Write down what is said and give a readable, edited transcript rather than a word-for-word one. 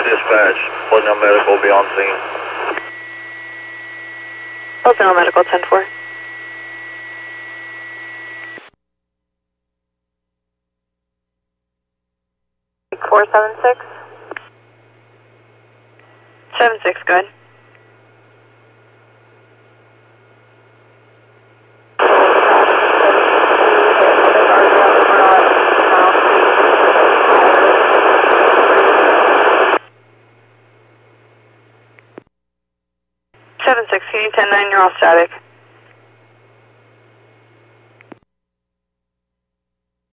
dispatch. Plano Medical be on scene. Plano Medical 10-4. Four 7-6. 7-6, good. Can you 10-9, you're all static.